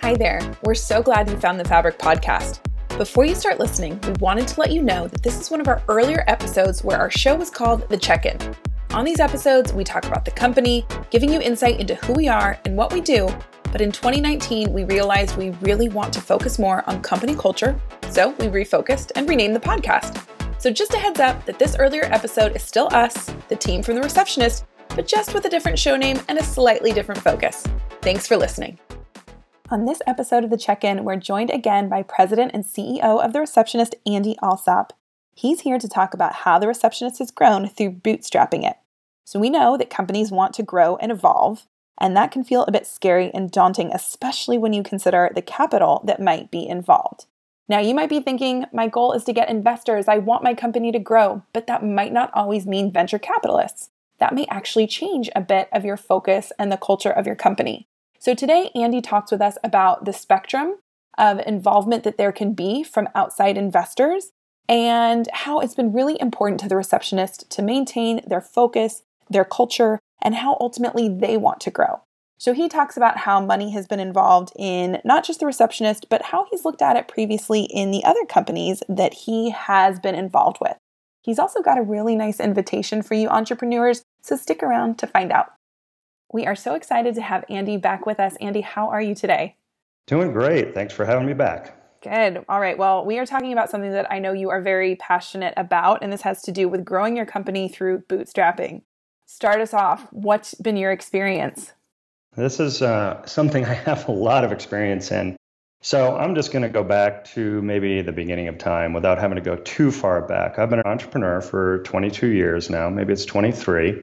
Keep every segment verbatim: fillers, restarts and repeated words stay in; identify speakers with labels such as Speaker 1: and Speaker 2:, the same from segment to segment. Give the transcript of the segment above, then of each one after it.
Speaker 1: Hi there. We're so glad you found the Fabric podcast. Before you start listening, we wanted to let you know that this is one of our earlier episodes where our show was called The Check-In. On these episodes, we talk about the company, giving you insight into who we are and what we do. But in twenty nineteen, we realized we really want to focus more on company culture, so we refocused and renamed the podcast. So just a heads up that this earlier episode is still us, the team from The Receptionist, but just with a different show name and a slightly different focus. Thanks for listening. On this episode of The Check-In, we're joined again by President and C E O of The Receptionist, Andy Alsop. He's here to talk about how The Receptionist has grown through bootstrapping it. So we know that companies want to grow and evolve, and that can feel a bit scary and daunting, especially when you consider the capital that might be involved. Now, you might be thinking, my goal is to get investors. I want my company to grow, but that might not always mean venture capitalists. That may actually change a bit of your focus and the culture of your company. So today, Andy talks with us about the spectrum of involvement that there can be from outside investors and how it's been really important to The Receptionist to maintain their focus, their culture, and how ultimately they want to grow. So he talks about how money has been involved in not just The Receptionist, but how he's looked at it previously in the other companies that he has been involved with. He's also got a really nice invitation for you entrepreneurs, so stick around to find out. We are so excited to have Andy back with us. Andy, how are you today?
Speaker 2: Doing great. Thanks for having me back.
Speaker 1: Good. All right. Well, we are talking about something that I know you are very passionate about, and this has to do with growing your company through bootstrapping. Start us off. What's been your experience?
Speaker 2: This is uh, something I have a lot of experience in. So I'm just going to go back to maybe the beginning of time without having to go too far back. I've been an entrepreneur for twenty-two years now. Maybe it's twenty-three.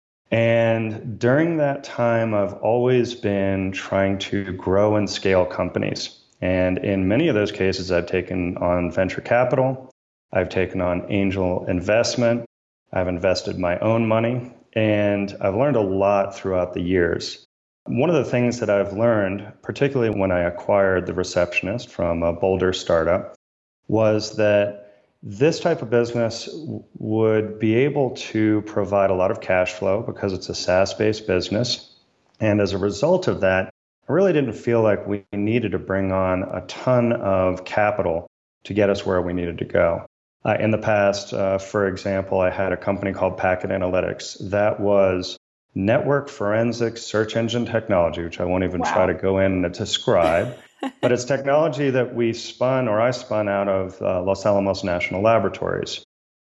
Speaker 2: And during that time, I've always been trying to grow and scale companies. And in many of those cases, I've taken on venture capital. I've taken on angel investment. I've invested my own money. And I've learned a lot throughout the years. One of the things that I've learned, particularly when I acquired The Receptionist from a Boulder startup, was that this type of business would be able to provide a lot of cash flow because it's a SaaS-based business. And as a result of that, I really didn't feel like we needed to bring on a ton of capital to get us where we needed to go. Uh, in the past, uh, for example, I had a company called Packet Analytics that was network forensic search engine technology, which I won't even wow. try to go in and describe. But it's technology that we spun, or I spun out of uh, Los Alamos National Laboratories.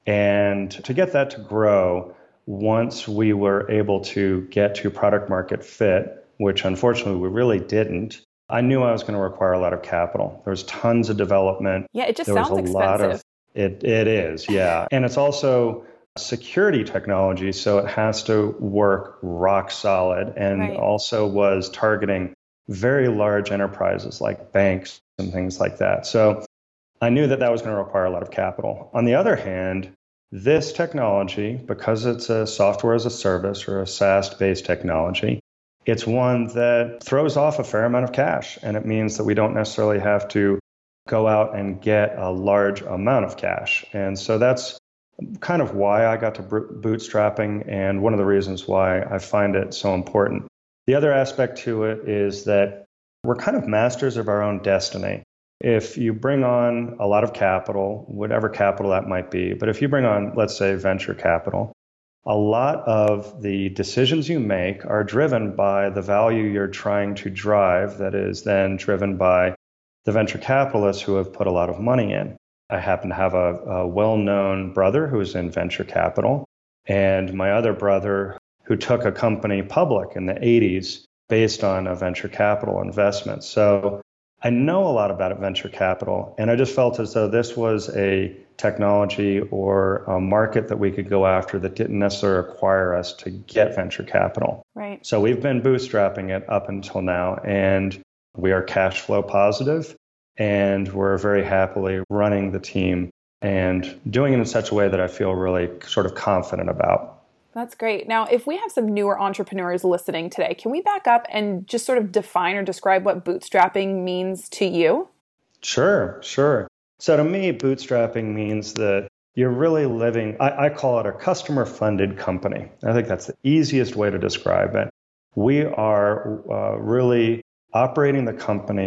Speaker 2: And to get that to grow, once we were able to get to product market fit, which unfortunately we really didn't, I knew I was going to require a lot of capital. There was tons of development.
Speaker 1: Yeah, it just
Speaker 2: there
Speaker 1: sounds
Speaker 2: was a
Speaker 1: expensive.
Speaker 2: Lot of, it, it is, yeah. And it's also security technology, so it has to work rock solid, and
Speaker 1: right.
Speaker 2: also was targeting very large enterprises like banks and things like that. So I knew that that was going to require a lot of capital. On the other hand, this technology, because it's a software as a service or a SaaS-based technology, it's one that throws off a fair amount of cash. And it means that we don't necessarily have to go out and get a large amount of cash. And so that's kind of why I got to bootstrapping, and one of the reasons why I find it so important. The other aspect to it is that we're kind of masters of our own destiny. If you bring on a lot of capital, whatever capital that might be, but if you bring on, let's say, venture capital, a lot of the decisions you make are driven by the value you're trying to drive, that is then driven by the venture capitalists who have put a lot of money in. I happen to have a, a well-known brother who's in venture capital, and my other brother who took a company public in the eighties based on a venture capital investment. So I know a lot about venture capital, and I just felt as though this was a technology or a market that we could go after that didn't necessarily require us to get venture capital.
Speaker 1: Right.
Speaker 2: So we've been bootstrapping it up until now, and we are cash flow positive, and we're very happily running the team and doing it in such a way that I feel really sort of confident about.
Speaker 1: That's great. Now, if we have some newer entrepreneurs listening today, can we back up and just sort of define or describe what bootstrapping means to you?
Speaker 2: Sure, sure. So to me, bootstrapping means that you're really living, I, I call it a customer-funded company. I think that's the easiest way to describe it. We are uh, really operating the company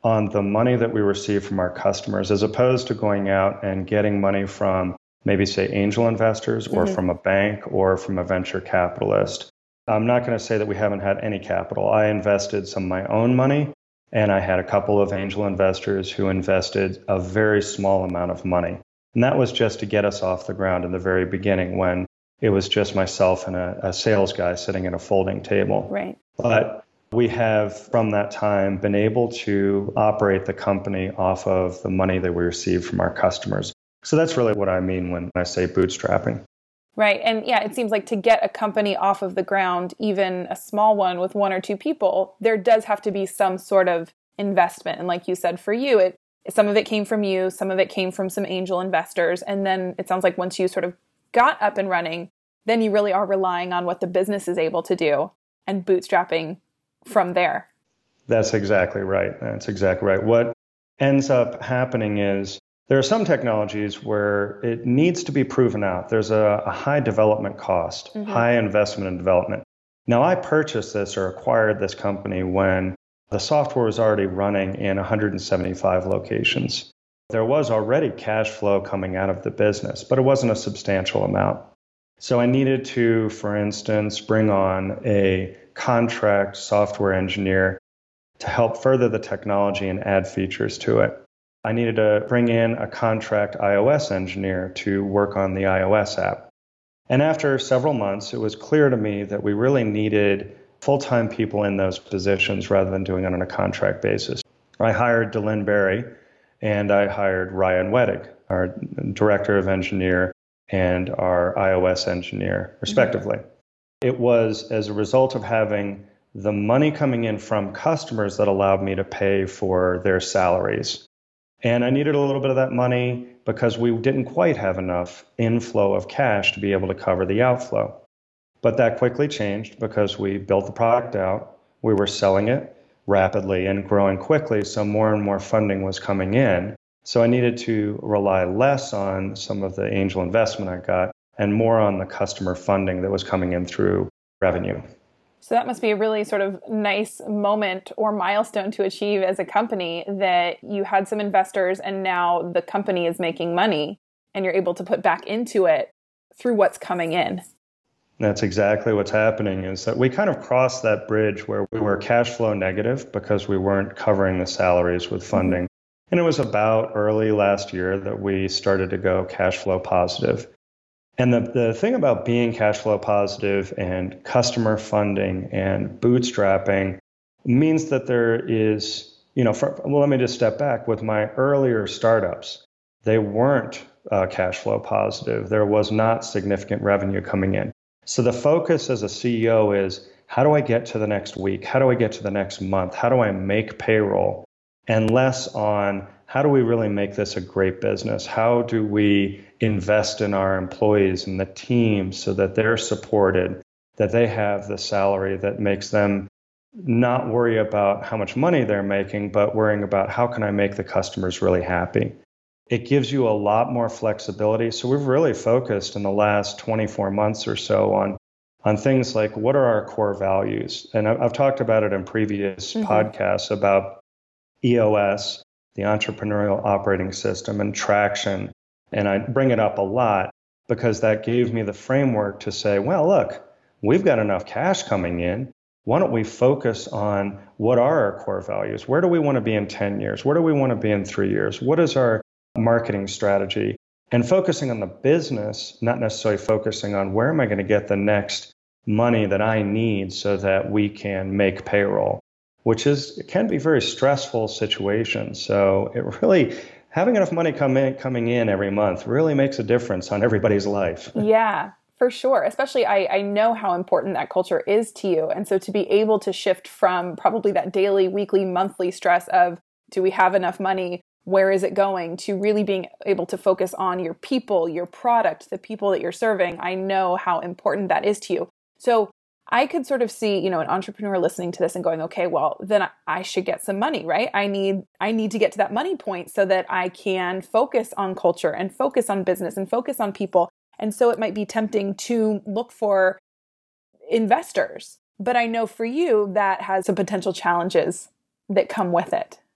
Speaker 2: on the money that we receive from our customers, as opposed to going out and getting money from maybe, say, angel investors or mm-hmm. from a bank or from a venture capitalist. I'm not going to say that we haven't had any capital. I invested some of my own money, and I had a couple of angel investors who invested a very small amount of money. And that was just to get us off the ground in the very beginning when it was just myself and a, a sales guy sitting at a folding table.
Speaker 1: Right.
Speaker 2: But we have, from that time, been able to operate the company off of the money that we receive from our customers. So that's really what I mean when I say bootstrapping.
Speaker 1: Right. And yeah, it seems like to get a company off of the ground, even a small one with one or two people, there does have to be some sort of investment. And like you said, for you, it some of it came from you, some of it came from some angel investors. And then it sounds like once you sort of got up and running, then you really are relying on what the business is able to do and bootstrapping from there.
Speaker 2: That's exactly right. That's exactly right. What ends up happening is there are some technologies where it needs to be proven out. There's a, a high development cost, mm-hmm. high investment in development. Now, I purchased this or acquired this company when the software was already running in one hundred seventy-five locations. There was already cash flow coming out of the business, but it wasn't a substantial amount. So I needed to, for instance, bring on a contract software engineer to help further the technology and add features to it. I needed to bring in a contract iOS engineer to work on the iOS app. And after several months, it was clear to me that we really needed full-time people in those positions rather than doing it on a contract basis. I hired Delyn Berry and I hired Ryan Wedig, our director of engineer and our iOS engineer, respectively. Mm-hmm. It was as a result of having the money coming in from customers that allowed me to pay for their salaries. And I needed a little bit of that money because we didn't quite have enough inflow of cash to be able to cover the outflow. But that quickly changed because we built the product out, we were selling it rapidly and growing quickly, so more and more funding was coming in. So I needed to rely less on some of the angel investment I got and more on the customer funding that was coming in through revenue.
Speaker 1: So that must be a really sort of nice moment or milestone to achieve as a company, that you had some investors and now the company is making money and you're able to put back into it through what's coming in.
Speaker 2: That's exactly what's happening, is that we kind of crossed that bridge where we were cash flow negative because we weren't covering the salaries with funding. Mm-hmm. And it was about early last year that we started to go cash flow positive. And the, the thing about being cash flow positive and customer funding and bootstrapping means that there is, you know, for, well, let me just step back. With my earlier startups, they weren't uh, cash flow positive. There was not significant revenue coming in. So the focus as a C E O is, how do I get to the next week? How do I get to the next month? How do I make payroll? And less on, how do we really make this a great business? How do we invest in our employees and the team so that they're supported, that they have the salary that makes them not worry about how much money they're making, but worrying about how can I make the customers really happy? It gives you a lot more flexibility. So we've really focused in the last twenty-four months or so on, on things like, what are our core values? And I've, I've talked about it in previous mm-hmm. podcasts about E O S, the Entrepreneurial Operating System, and Traction. And I bring it up a lot because that gave me the framework to say, well, look, we've got enough cash coming in. Why don't we focus on what are our core values? Where do we want to be in ten years? Where do we want to be in three years? What is our marketing strategy? And focusing on the business, not necessarily focusing on where am I going to get the next money that I need so that we can make payroll, which is, it can be a very stressful situation. So it really, having enough money come in, coming in every month really makes a difference on everybody's life.
Speaker 1: Yeah, for sure. Especially, I, I know how important that culture is to you. And so to be able to shift from probably that daily, weekly, monthly stress of, do we have enough money? Where is it going? To really being able to focus on your people, your product, the people that you're serving. I know how important that is to you. So I could sort of see, you know, an entrepreneur listening to this and going, okay, well, then I should get some money, right? I need, I need to get to that money point so that I can focus on culture and focus on business and focus on people. And so it might be tempting to look for investors, but I know for you that has some potential challenges that come with it.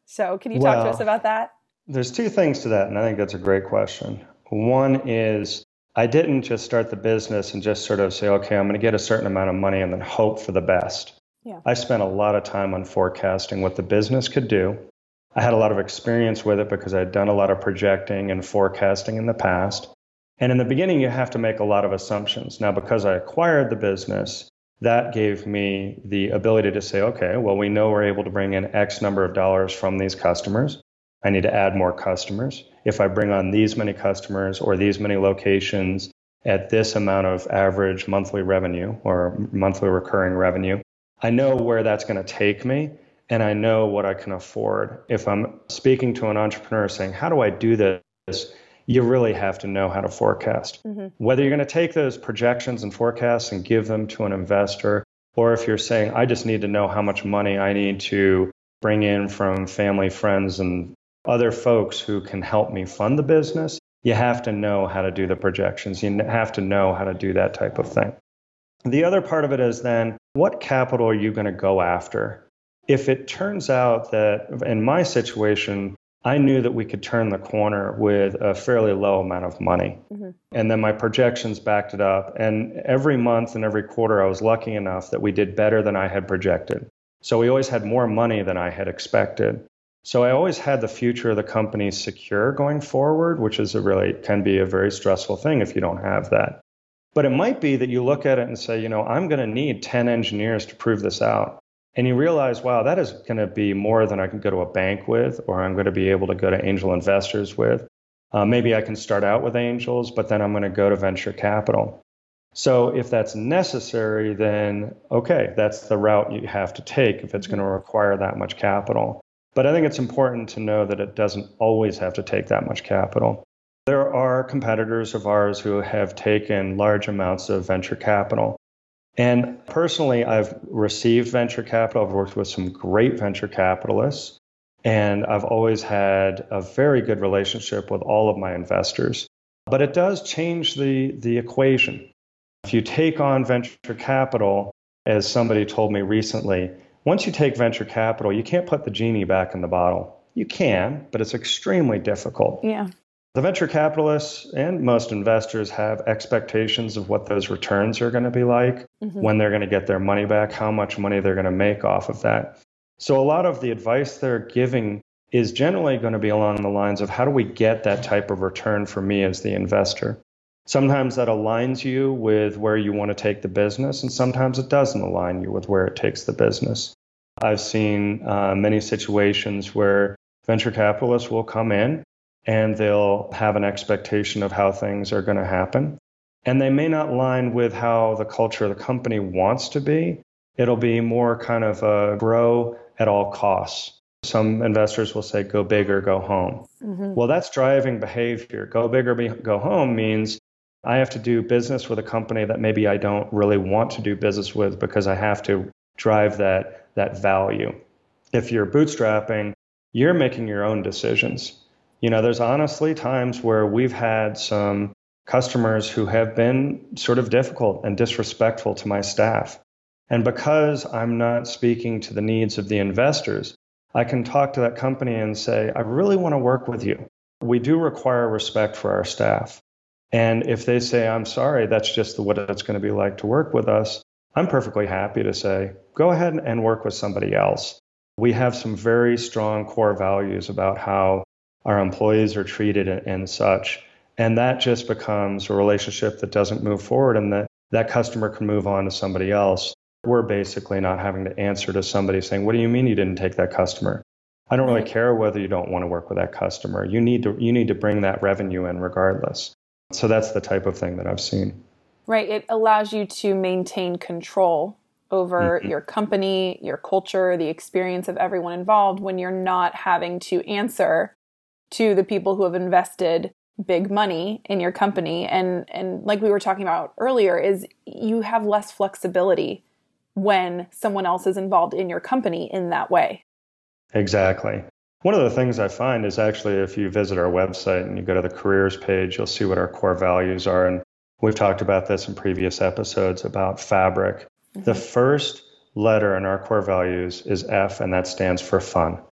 Speaker 1: So can you talk well, to us about that?
Speaker 2: There's two things to that, and I think that's a great question. One is I didn't just start the business and just sort of say, okay, I'm going to get a certain amount of money and then hope for the best.
Speaker 1: Yeah.
Speaker 2: I spent a lot of time on forecasting what the business could do. I had a lot of experience with it because I'd done a lot of projecting and forecasting in the past. And in the beginning, you have to make a lot of assumptions. Now, because I acquired the business, that gave me the ability to say, okay, well, we know we're able to bring in X number of dollars from these customers. I need to add more customers. If I bring on these many customers or these many locations at this amount of average monthly revenue or monthly recurring revenue, I know where that's going to take me, and I know what I can afford. If I'm speaking to an entrepreneur saying, how do I do this? You really have to know how to forecast. Mm-hmm. Whether you're going to take those projections and forecasts and give them to an investor, or if you're saying, I just need to know how much money I need to bring in from family, friends, and other folks who can help me fund the business, you have to know how to do the projections. You have to know how to do that type of thing. The other part of it is then, what capital are you going to go after? If it turns out that in my situation, I knew that we could turn the corner with a fairly low amount of money. Mm-hmm. And then my projections backed it up. And every month and every quarter, I was lucky enough that we did better than I had projected. So we always had more money than I had expected. So I always had the future of the company secure going forward, which is a really can be a very stressful thing if you don't have that. But it might be that you look at it and say, you know, I'm going to need ten engineers to prove this out. And you realize, wow, that is going to be more than I can go to a bank with, or I'm going to be able to go to angel investors with. Uh, maybe I can start out with angels, but then I'm going to go to venture capital. So if that's necessary, then okay, that's the route you have to take if it's going to require that much capital. But I think it's important to know that it doesn't always have to take that much capital. There are competitors of ours who have taken large amounts of venture capital. And personally, I've received venture capital. I've worked with some great venture capitalists, and I've always had a very good relationship with all of my investors. But it does change the, the equation. If you take on venture capital, as somebody told me recently, once you take venture capital, you can't put the genie back in the bottle. You can, but it's extremely difficult.
Speaker 1: Yeah.
Speaker 2: The venture capitalists and most investors have expectations of what those returns are going to be like, mm-hmm. when they're going to get their money back, how much money they're going to make off of that. So a lot of the advice they're giving is generally going to be along the lines of how do we get that type of return for me as the investor? Sometimes that aligns you with where you want to take the business, and sometimes it doesn't align you with where it takes the business. I've seen uh, many situations where venture capitalists will come in and they'll have an expectation of how things are going to happen. And they may not align with how the culture of the company wants to be. It'll be more kind of a grow at all costs. Some investors will say, go big or go home. Mm-hmm. Well, that's driving behavior. Go big or be, go home means I have to do business with a company that maybe I don't really want to do business with because I have to drive that, that value. If you're bootstrapping, you're making your own decisions. You know, there's honestly times where we've had some customers who have been sort of difficult and disrespectful to my staff. And because I'm not speaking to the needs of the investors, I can talk to that company and say, I really want to work with you. We do require respect for our staff. And if they say, I'm sorry, that's just what it's going to be like to work with us, I'm perfectly happy to say, go ahead and work with somebody else. We have some very strong core values about how our employees are treated and such. And that just becomes a relationship that doesn't move forward, and that that customer can move on to somebody else. We're basically not having to answer to somebody saying, what do you mean you didn't take that customer? I don't really care whether you don't want to work with that customer. You need to you need to bring that revenue in regardless. So that's the type of thing that I've seen.
Speaker 1: Right. It allows you to maintain control over mm-hmm. your company, your culture, the experience of everyone involved when you're not having to answer to the people who have invested big money in your company. And, and like we were talking about earlier, is you have less flexibility when someone else is involved in your company in that way.
Speaker 2: Exactly. One of the things I find is actually if you visit our website and you go to the careers page, you'll see what our core values are. And we've talked about this in previous episodes about Fabric. Mm-hmm. The first letter in our core values is F, and that stands for fun.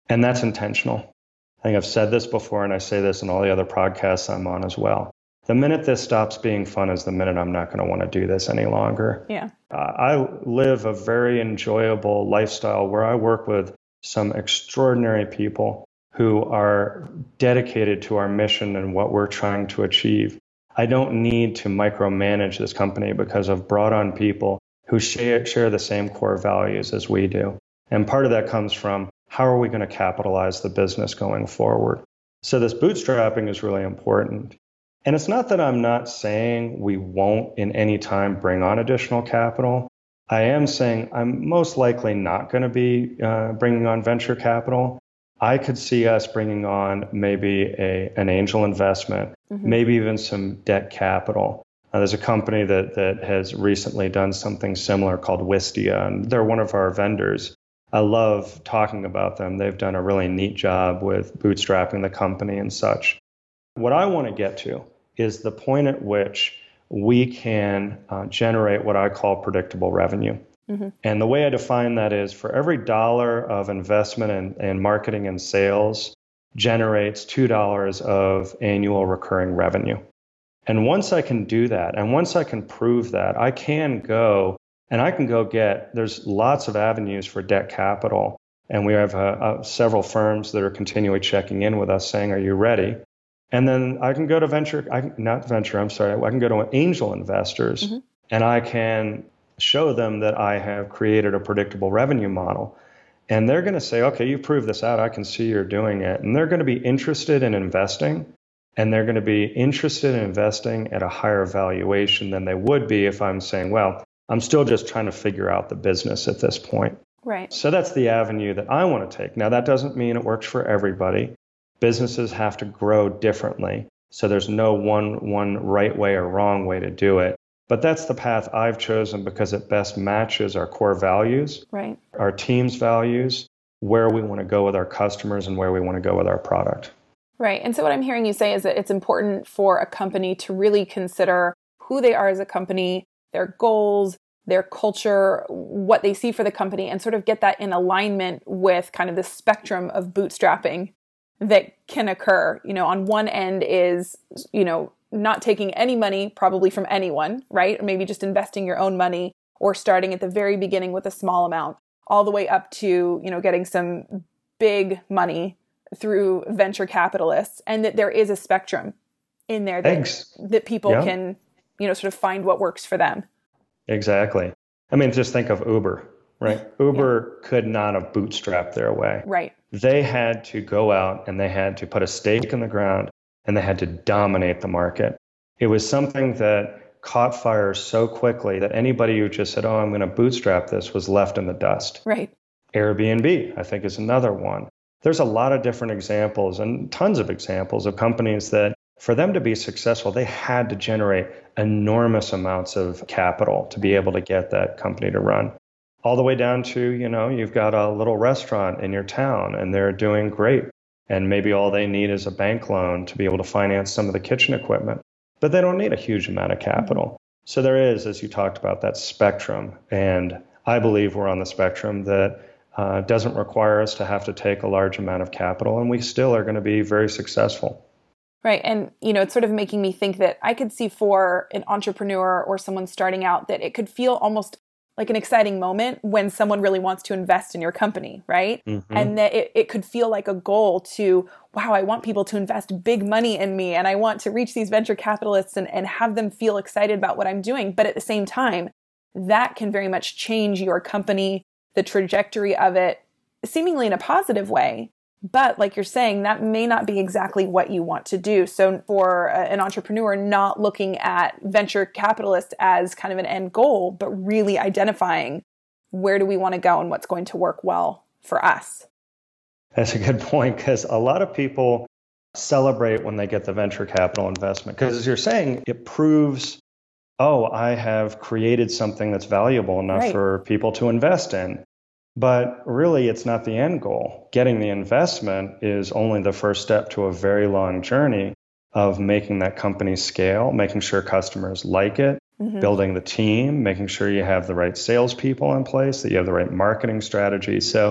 Speaker 2: And that's intentional. I think I've said this before, and I say this in all the other podcasts I'm on as well. The minute this stops being fun is the minute I'm not going to want to do this any longer.
Speaker 1: Yeah.
Speaker 2: Uh, I live a very enjoyable lifestyle where I work with some extraordinary people who are dedicated to our mission and what we're trying to achieve. I don't need to micromanage this company because I've brought on people who share, share the same core values as we do. And part of that comes from how are we going to capitalize the business going forward? So this bootstrapping is really important. And it's not that I'm not saying we won't in any time bring on additional capital. I am saying I'm most likely not going to be uh, bringing on venture capital. I could see us bringing on maybe a, an angel investment, mm-hmm. maybe even some debt capital. Uh, there's a company that, that has recently done something similar called Wistia, and they're one of our vendors. I love talking about them. They've done a really neat job with bootstrapping the company and such. What I want to get to is the point at which we can uh, generate what I call predictable revenue. Mm-hmm. And the way I define that is for every dollar of investment in, in marketing and sales generates two dollars of annual recurring revenue. And once I can do that, and once I can prove that, I can go and I can go get, there's lots of avenues for debt capital. And we have uh, uh, several firms that are continually checking in with us saying, are you ready? And then I can go to venture, I, not venture, I'm sorry, I can go to angel investors mm-hmm. and I can show them that I have created a predictable revenue model. And they're going to say, okay, you proved this out. I can see you're doing it. And they're going to be interested in investing. And they're going to be interested in investing at a higher valuation than they would be if I'm saying, well, I'm still just trying to figure out the business at this point.
Speaker 1: Right.
Speaker 2: So that's the avenue that I want to take. Now, that doesn't mean it works for everybody. Businesses have to grow differently. So there's no one one right way or wrong way to do it. But that's the path I've chosen because it best matches our core values,
Speaker 1: right,
Speaker 2: our team's values, where we want to go with our customers and where we want to go with our product.
Speaker 1: Right. And so what I'm hearing you say is that it's important for a company to really consider who they are as a company, their goals, their culture, what they see for the company, and sort of get that in alignment with kind of the spectrum of bootstrapping that can occur. You know, on one end is, you know, not taking any money probably from anyone, right? Or maybe just investing your own money or starting at the very beginning with a small amount, all the way up to, you know, getting some big money through venture capitalists, and that there is a spectrum in there that, that people yeah. can, you know, sort of find what works for them.
Speaker 2: Exactly. I mean, just think of Uber, right? Uber yeah. could not have bootstrapped their way.
Speaker 1: Right.
Speaker 2: They had to go out and they had to put a stake in the ground and they had to dominate the market. It was something that caught fire so quickly that anybody who just said, oh, I'm going to bootstrap this was left in the dust.
Speaker 1: Right.
Speaker 2: Airbnb, I think, is another one. There's a lot of different examples and tons of examples of companies that for them to be successful, they had to generate enormous amounts of capital to be able to get that company to run. All the way down to, you know, you've got a little restaurant in your town and they're doing great. And maybe all they need is a bank loan to be able to finance some of the kitchen equipment. But they don't need a huge amount of capital. Mm-hmm. So there is, as you talked about, that spectrum. And I believe we're on the spectrum that uh, doesn't require us to have to take a large amount of capital. And we still are going to be very successful.
Speaker 1: Right. And, you know, it's sort of making me think that I could see for an entrepreneur or someone starting out that it could feel almost like an exciting moment when someone really wants to invest in your company, right? Mm-hmm. And that it, it could feel like a goal to, wow, I want people to invest big money in me and I want to reach these venture capitalists and, and have them feel excited about what I'm doing. But at the same time, that can very much change your company, the trajectory of it, seemingly in a positive way. But like you're saying, that may not be exactly what you want to do. So for an entrepreneur, not looking at venture capitalists as kind of an end goal, but really identifying where do we want to go and what's going to work well for us.
Speaker 2: That's a good point, because a lot of people celebrate when they get the venture capital investment. Because as you're saying, it proves, oh, I have created something that's valuable enough right. for people to invest in. But really, it's not the end goal. Getting the investment is only the first step to a very long journey of making that company scale, making sure customers like it, mm-hmm. building the team, making sure you have the right salespeople in place, that you have the right marketing strategy. So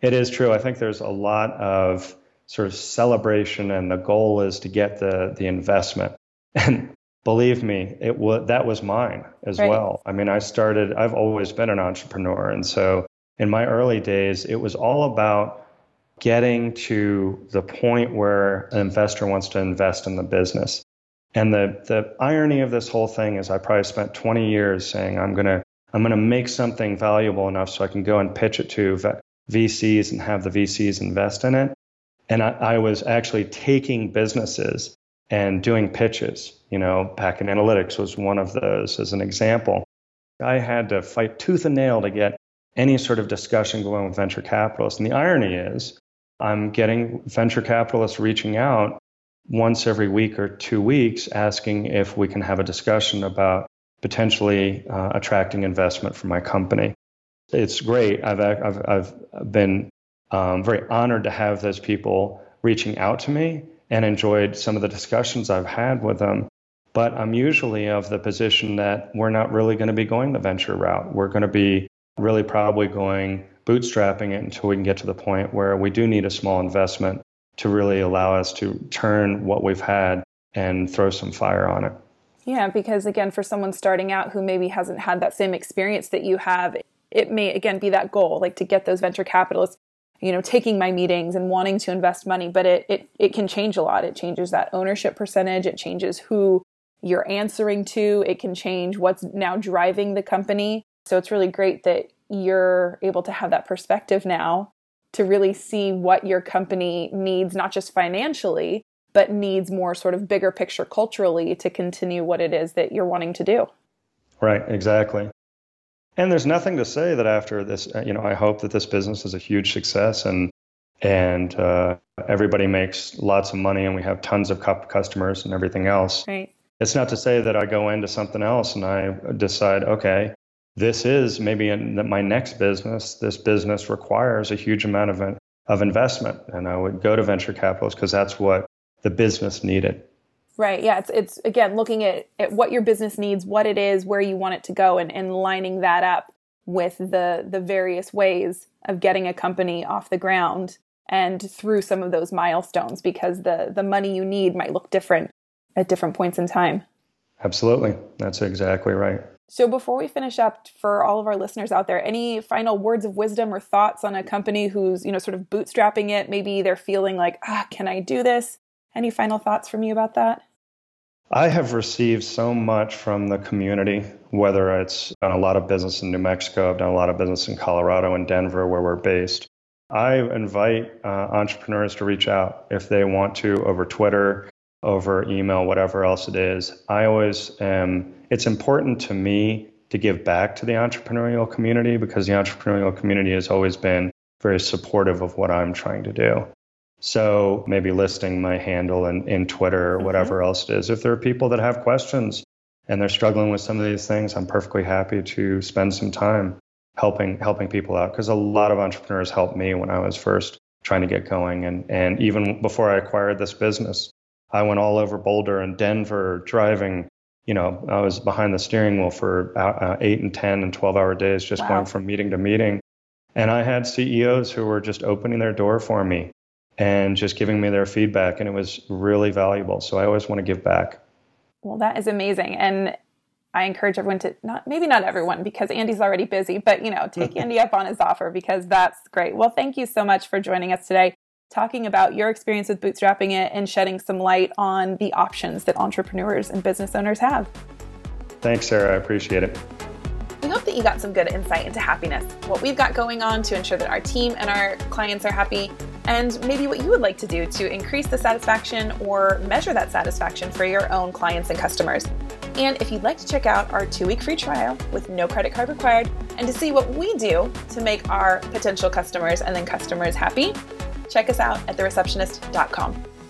Speaker 2: It is true. I think there's a lot of sort of celebration, and the goal is to get the the investment. And believe me, it was that was mine as right. well. I mean, I started. I've always been an entrepreneur, and so in my early days, it was all about getting to the point where an investor wants to invest in the business. And the the irony of this whole thing is, I probably spent twenty years saying I'm gonna I'm gonna make something valuable enough so I can go and pitch it to V Cs and have the V Cs invest in it. And I, I was actually taking businesses and doing pitches. You know, Packet Analytics was one of those as an example. I had to fight tooth and nail to get any sort of discussion going with venture capitalists. And the irony is, I'm getting venture capitalists reaching out once every week or two weeks asking if we can have a discussion about potentially uh, attracting investment for my company. It's great. I've I've, I've been um, very honored to have those people reaching out to me and enjoyed some of the discussions I've had with them. But I'm usually of the position that we're not really going to be going the venture route. We're going to be really probably going bootstrapping it until we can get to the point where we do need a small investment to really allow us to turn what we've had and throw some fire on it.
Speaker 1: Yeah, because again, for someone starting out who maybe hasn't had that same experience that you have, it may again be that goal, like to get those venture capitalists, you know, taking my meetings and wanting to invest money, but it it it can change a lot. It changes that ownership percentage. It changes who you're answering to. It can change what's now driving the company. So it's really great that you're able to have that perspective now to really see what your company needs, not just financially, but needs more sort of bigger picture culturally to continue what it is that you're wanting to do.
Speaker 2: Right, exactly. And there's nothing to say that after this, you know, I hope that this business is a huge success and and uh, everybody makes lots of money and we have tons of customers and everything else.
Speaker 1: Right.
Speaker 2: It's not to say that I go into something else and I decide, okay, this is maybe in my next business. This business requires a huge amount of of investment, and I would go to venture capitalists because that's what the business needed.
Speaker 1: Right. Yeah. It's, it's again, looking at, at what your business needs, what it is, where you want it to go, and, and lining that up with the, the various ways of getting a company off the ground and through some of those milestones, because the, the money you need might look different at different points in time.
Speaker 2: Absolutely. That's exactly right.
Speaker 1: So before we finish up, for all of our listeners out there, any final words of wisdom or thoughts on a company who's, you know, sort of bootstrapping it? Maybe they're feeling like, ah, can I do this? Any final thoughts from you about that?
Speaker 2: I have received so much from the community, whether it's done a lot of business in New Mexico, I've done a lot of business in Colorado and Denver, where we're based. I invite uh, entrepreneurs to reach out if they want to, over Twitter, over email, whatever else it is. I always am, it's important to me to give back to the entrepreneurial community because the entrepreneurial community has always been very supportive of what I'm trying to do. So maybe listing my handle in, in Twitter or whatever mm-hmm. else it is. If there are people that have questions and they're struggling with some of these things, I'm perfectly happy to spend some time helping helping people out, because a lot of entrepreneurs helped me when I was first trying to get going. And, and even before I acquired this business, I went all over Boulder and Denver driving. You know, I was behind the steering wheel for uh, eight and ten and twelve hour days, just wow. going from meeting to meeting. And I had C E Os who were just opening their door for me and just giving me their feedback. And it was really valuable. So I always want to give back.
Speaker 1: Well, that is amazing. And I encourage everyone to, not maybe not everyone, because Andy's already busy, but, you know, take Andy up on his offer, because that's great. Well, thank you so much for joining us today, talking about your experience with bootstrapping it and shedding some light on the options that entrepreneurs and business owners have.
Speaker 2: Thanks, Sarah. I appreciate it.
Speaker 1: We hope that you got some good insight into happiness, what we've got going on to ensure that our team and our clients are happy, and maybe what you would like to do to increase the satisfaction or measure that satisfaction for your own clients and customers. And if you'd like to check out our two-week free trial with no credit card required, and to see what we do to make our potential customers and then customers happy, check us out at the receptionist dot com.